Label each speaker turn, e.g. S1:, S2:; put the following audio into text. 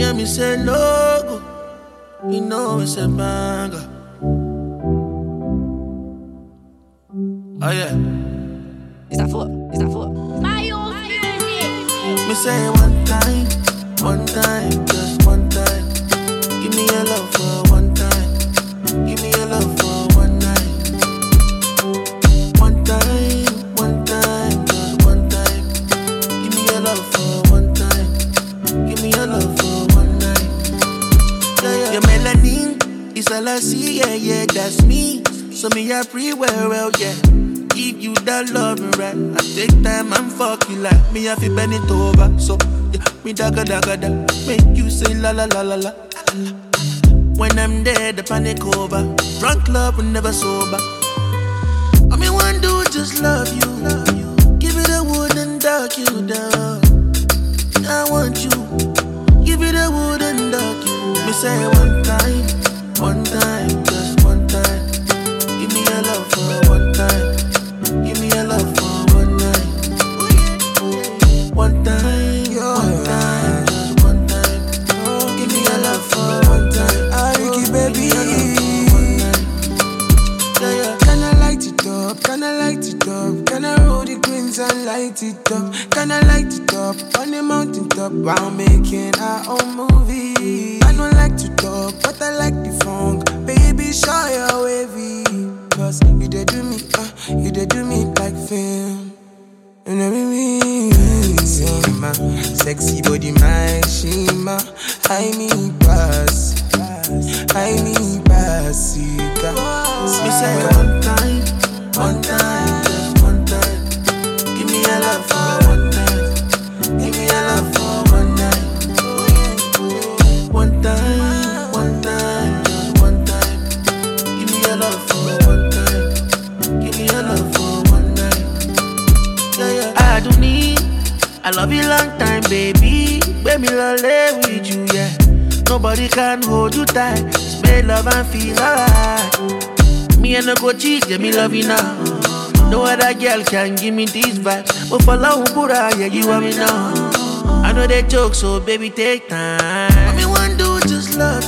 S1: hear me say logo, you know it's a banger. Oh yeah.
S2: Is that for?
S3: My own music.
S1: Me say one time, just one time. Give me your love for one time. Give me your love for one night. One time, just one time. Give me your love for one time. Give me your love for one night. Yeah. Your melanin is all I see, yeah, that's me. So me a free well, yeah. Give you that love right. I take time and fuck you like me. I feel bend it over. So yeah, me da make you say la la la la la. When I'm there, the panic over. Drunk love will never sober. I mean one dude just love you. Give it a wood and dog you down. I want you. Give it a wood and dog you down. Me say one time, just one time. Give me your love for one time. Give me your love for one night. One time, just one time. Give me your love for one time.
S4: Ricky baby,
S1: yeah.
S4: can I light it up? Can I light it up? Can I roll the greens and light it up? Can I light it up on the mountain top while making our own movie? I don't like to talk, but I like the funk. Baby, show your wavy. Cause you did do me like film. And every Shima, sexy body, my Shima. I need pass.
S1: Me say one time, just one time. Give me your love for one time. Give me your love for one night. One time, just one time. Give me your love for one time. Give me your love for one night. Yeah. I don't need. I love you long time, baby. Baby, I'll lay with you, yeah. Nobody can hold you tight. Spread love and feel alright. Me and no go cheat, yeah, me love you now. No other girl can give me these vibes. But for love, yeah, you want me now. I know they joke, so baby, take time. I mean, one dude just love